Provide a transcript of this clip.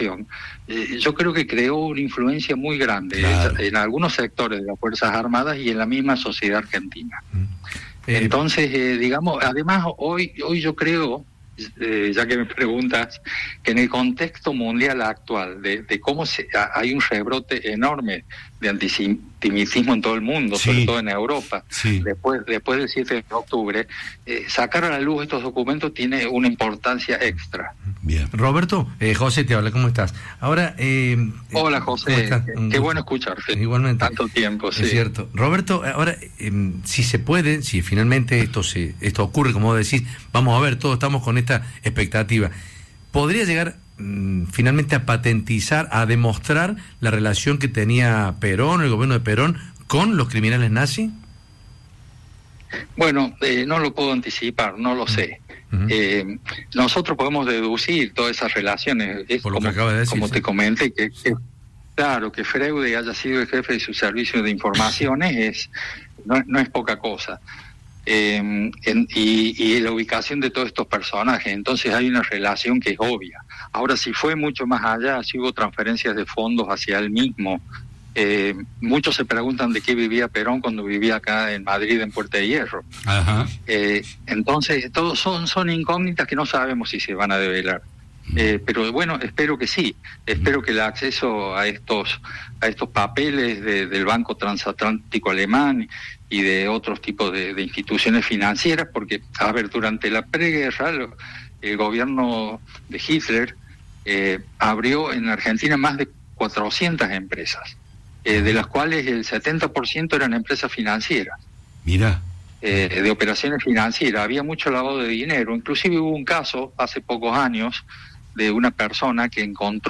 situación, yo creo que creó una influencia muy grande en algunos sectores de las Fuerzas Armadas y en la misma sociedad argentina. Entonces, digamos, además hoy yo creo, ya que me preguntas, que en el contexto mundial actual de cómo hay un rebrote enorme de antisemitismo en todo el mundo, sobre todo en Europa, después del 7 de octubre, sacar a la luz estos documentos tiene una importancia extra. Bien. Roberto, José te habla, ¿cómo estás? Ahora, hola José, qué bueno escucharte. Igualmente. Tanto tiempo, sí. Es cierto. Roberto, ahora, si se puede, si finalmente esto ocurre, como vos decís, vamos a ver, todos estamos con esta expectativa. ¿Podría llegar finalmente a patentizar, a demostrar la relación que tenía Perón, el gobierno de Perón, con los criminales nazis? Bueno, no lo puedo anticipar, no lo sé. Nosotros podemos deducir todas esas relaciones, por lo que acaba de decir, como te comenté, que claro, que Freude haya sido el jefe de su servicio de informaciones no es poca cosa. Y la ubicación de todos estos personajes, entonces hay una relación que es obvia. Ahora, si fue mucho más allá, si hubo transferencias de fondos hacia él mismo, muchos se preguntan de qué vivía Perón cuando vivía acá en Madrid, en Puerta de Hierro. Ajá. Entonces, todos son incógnitas que no sabemos si se van a develar. Pero bueno, espero que sí. Espero que el acceso a estos papeles del Banco Transatlántico Alemán y de otros tipos de instituciones financieras, porque, a ver, durante la preguerra, el gobierno de Hitler abrió en Argentina más de 400 empresas, de las cuales el 70% eran empresas financieras. Mira. De operaciones financieras. Había mucho lavado de dinero. Inclusive hubo un caso hace pocos años de una persona que encontró